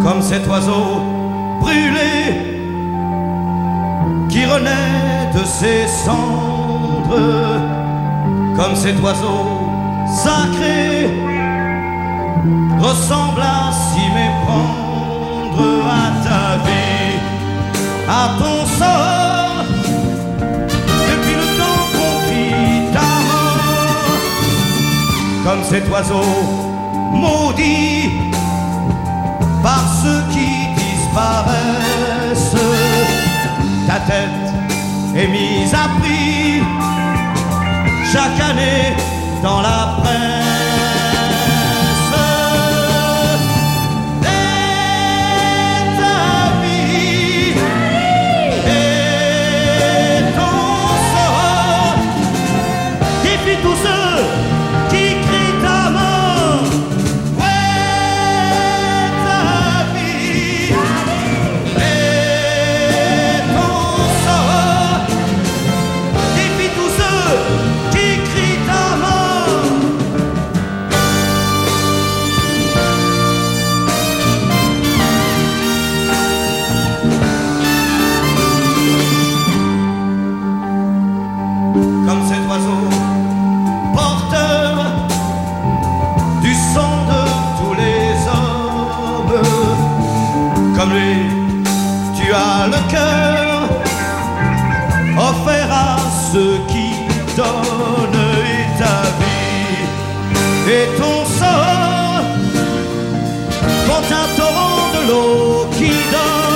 comme cet oiseau brûlé qui renaît de ses cendres, comme cet oiseau sacré ressemble à s'y méprendre à ta vie, à ton sort, depuis le temps qu'on vit ta mort, comme cet oiseau maudit par ceux qui disparaissent. Ta tête est mise à prix chaque année dans la presse. Et ta vie et ton sort défie tous ceux qui crient ta mort. Ouais, ta vie et ton sort défie tous ceux qui crient ta mort. Comme cet oiseau porteur du sang de tous les hommes, comme lui, tu as le cœur offert à ceux qui donnent, et ta vie et ton sort font un torrent de l'eau qui donne.